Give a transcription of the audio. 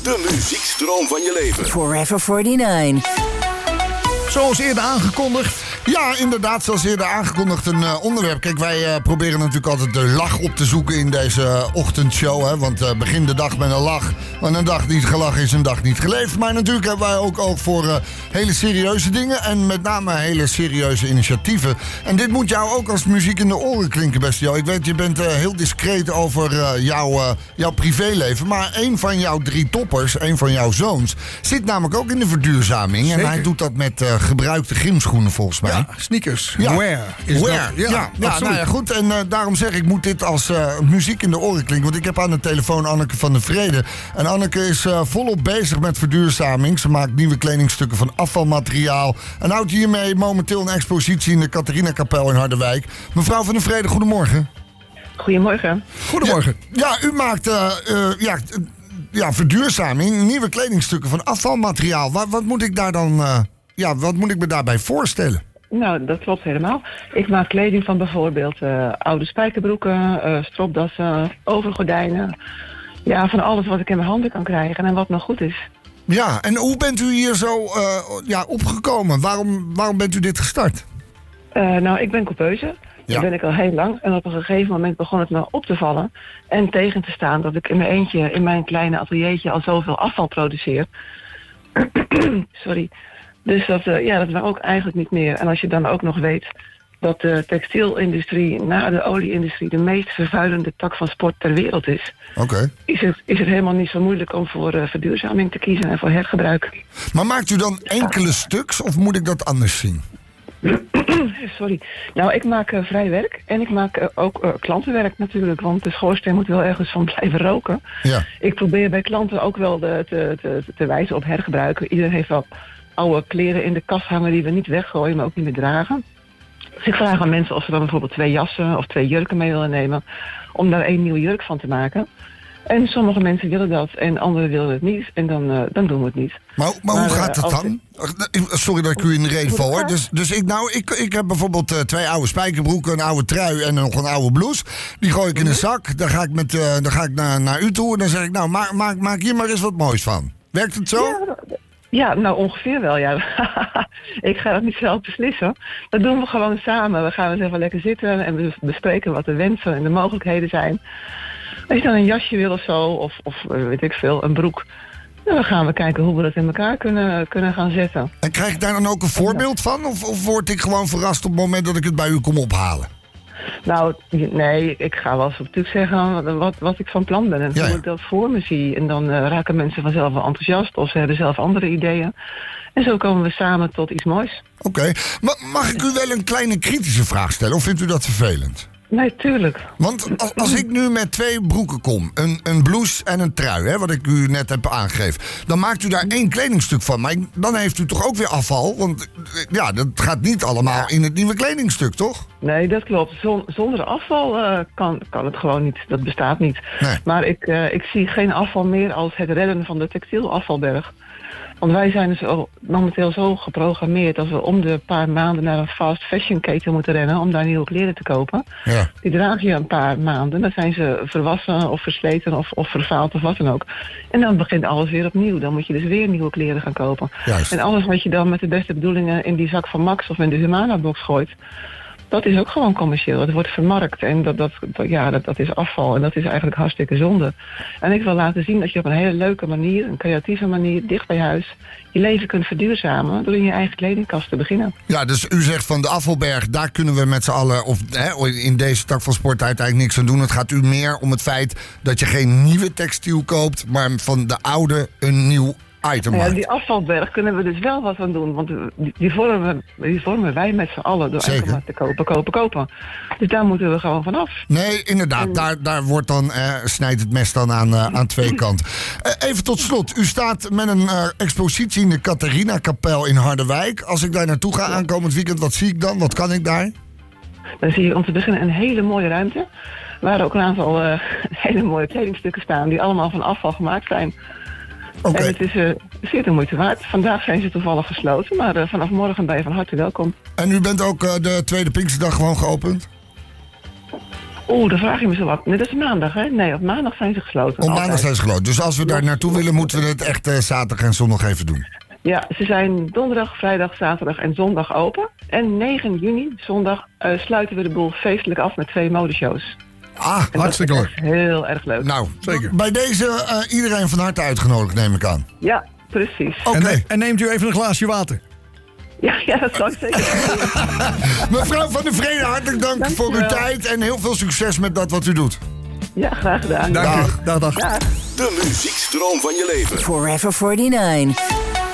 De muziekstroom van je leven. Forever 49. Zoals eerder aangekondigd. Ja, inderdaad, zoals eerder aangekondigd een onderwerp. Kijk, wij proberen natuurlijk altijd de lach op te zoeken in deze ochtendshow. Hè? Want begin de dag met een lach. Want een dag niet gelachen is een dag niet geleefd. Maar natuurlijk hebben wij ook oog voor hele serieuze dingen. En met name hele serieuze initiatieven. En dit moet jou ook als muziek in de oren klinken, beste Jo. Ik weet, je bent heel discreet over jouw privéleven. Maar een van jouw 3 toppers, een van jouw zoons, zit namelijk ook in de verduurzaming. Zeker. En hij doet dat met gebruikte gymschoenen volgens mij. Ja, sneakers. Ja. Wear. Is Wear. dat, Ja, nou ja, goed. En daarom zeg ik, moet dit als muziek in de oren klinken. Want ik heb aan de telefoon Anneke van der Vrede. En Anneke is volop bezig met verduurzaming. Ze maakt nieuwe kledingstukken van afvalmateriaal. En houdt hiermee momenteel een expositie in de Catharina-kapel in Harderwijk. Mevrouw van der Vrede, goedemorgen. Goedemorgen. Goedemorgen. Ja, u maakt verduurzaming, nieuwe kledingstukken van afvalmateriaal. Wat moet ik daar dan... wat moet ik me daarbij voorstellen? Nou, dat klopt helemaal. Ik maak kleding van bijvoorbeeld oude spijkerbroeken, stropdassen, overgordijnen. Ja, van alles wat ik in mijn handen kan krijgen en wat nog goed is. Ja, en hoe bent u hier zo opgekomen? Waarom bent u dit gestart? Nou, ik ben coupeuse. Ja. Dat ben ik al heel lang. En op een gegeven moment begon het me op te vallen en tegen te staan dat ik in mijn eentje, in mijn kleine ateliertje, al zoveel afval produceer. Sorry. Dus dat wou ook eigenlijk niet meer. En als je dan ook nog weet dat de textielindustrie na de olieindustrie de meest vervuilende tak van sport ter wereld is. Oké. Is het helemaal niet zo moeilijk om voor verduurzaming te kiezen en voor hergebruik. Maar maakt u dan enkele stuks of moet ik dat anders zien? Sorry. Nou, ik maak vrij werk en ik maak ook klantenwerk natuurlijk, want de schoorsteen moet wel ergens van blijven roken. Ja. Ik probeer bij klanten ook wel te wijzen op hergebruiken. Iedereen heeft wel oude kleren in de kast hangen die we niet weggooien, maar ook niet meer dragen. Dus ik vraag aan mensen of ze dan bijvoorbeeld 2 jassen of 2 jurken mee willen nemen, om daar 1 nieuwe jurk van te maken. En sommige mensen willen dat en anderen willen het niet. En dan doen we het niet. Maar hoe gaat het dan? Sorry dat ik u in de reden val hoor. Dus ik heb bijvoorbeeld 2 oude spijkerbroeken, een oude trui en nog een oude blouse. Die gooi ik in een zak. Dan ga ik naar u toe en dan zeg ik, nou maak hier maar eens wat moois van. Werkt het zo? Ja, nou ongeveer wel, ja. Ik ga dat niet zelf beslissen. Dat doen we gewoon samen. We gaan eens even lekker zitten en we bespreken wat de wensen en de mogelijkheden zijn. Als je dan een jasje wil of zo, of weet ik veel, een broek. Dan gaan we kijken hoe we dat in elkaar kunnen gaan zetten. En krijg ik daar dan ook een voorbeeld van? Of word ik gewoon verrast op het moment dat ik het bij u kom ophalen? Nou, nee, ik ga wel eens natuurlijk zeggen wat ik van plan ben. En hoe ik dat voor me zie. En dan raken mensen vanzelf wel enthousiast. Of ze hebben zelf andere ideeën. En zo komen we samen tot iets moois. Oké. Mag ik u wel een kleine kritische vraag stellen? Of vindt u dat vervelend? Nee, tuurlijk. Want als ik nu met 2 broeken kom, een blouse en een trui, hè, wat ik u net heb aangegeven, dan maakt u daar 1 kledingstuk van. Maar dan heeft u toch ook weer afval? Want ja, dat gaat niet allemaal in het nieuwe kledingstuk, toch? Nee, dat klopt. Zonder afval kan het gewoon niet. Dat bestaat niet. Nee. Maar ik zie geen afval meer als het redden van de textielafvalberg. Want wij zijn dus momenteel zo geprogrammeerd dat we om de paar maanden naar een fast fashion keten moeten rennen om daar nieuwe kleren te kopen. Ja. Die draag je een paar maanden, dan zijn ze verwassen of versleten of vervaald of wat dan ook. En dan begint alles weer opnieuw. Dan moet je dus weer nieuwe kleren gaan kopen. Juist. En alles wat je dan met de beste bedoelingen in die zak van Max of in de Humana-box gooit, dat is ook gewoon commercieel. Het wordt vermarkt en dat is afval en dat is eigenlijk hartstikke zonde. En ik wil laten zien dat je op een hele leuke manier, een creatieve manier, dicht bij huis, je leven kunt verduurzamen door in je eigen kledingkast te beginnen. Ja, dus u zegt van de afvalberg, daar kunnen we met z'n allen, in deze tak van sport uiteindelijk niks aan doen. Het gaat u meer om het feit dat je geen nieuwe textiel koopt, maar van de oude een nieuw item. Ja, die afvalberg kunnen we dus wel wat aan doen. Want die vormen wij met z'n allen door enkel maar te kopen. Dus daar moeten we gewoon vanaf. Nee, inderdaad. Daar wordt dan, snijdt het mes dan aan 2 kanten. Even tot slot. U staat met een expositie in de Catharina-kapel in Harderwijk. Als ik daar naartoe ga aankomend weekend, wat zie ik dan? Wat kan ik daar? Dan zie je om te beginnen een hele mooie ruimte. Waar ook een aantal hele mooie kledingstukken staan die allemaal van afval gemaakt zijn. Okay. En het is zeer de moeite waard. Vandaag zijn ze toevallig gesloten, maar vanaf morgen ben je van harte welkom. En u bent ook de tweede Pinksterdag gewoon geopend? Dan vraag je me zo wat. Nee, dat is maandag, hè? Nee, op maandag zijn ze gesloten. Op maandag zijn ze gesloten. Dus als we daar naartoe willen, moeten we het echt zaterdag en zondag even doen. Ja, ze zijn donderdag, vrijdag, zaterdag en zondag open. En 9 juni, zondag, sluiten we de boel feestelijk af met 2 modeshows. Hartstikke leuk. Heel erg leuk. Nou, zeker. Bij deze iedereen van harte uitgenodigd, neem ik aan. Ja, precies. Oké. En neemt u even een glaasje water? Ja, dat zal ik zeker. Mevrouw van der Vrede, hartelijk dank voor uw tijd en heel veel succes met dat wat u doet. Ja, graag gedaan. Dank u. Dag. De muziekstroom van je leven. Forever 49.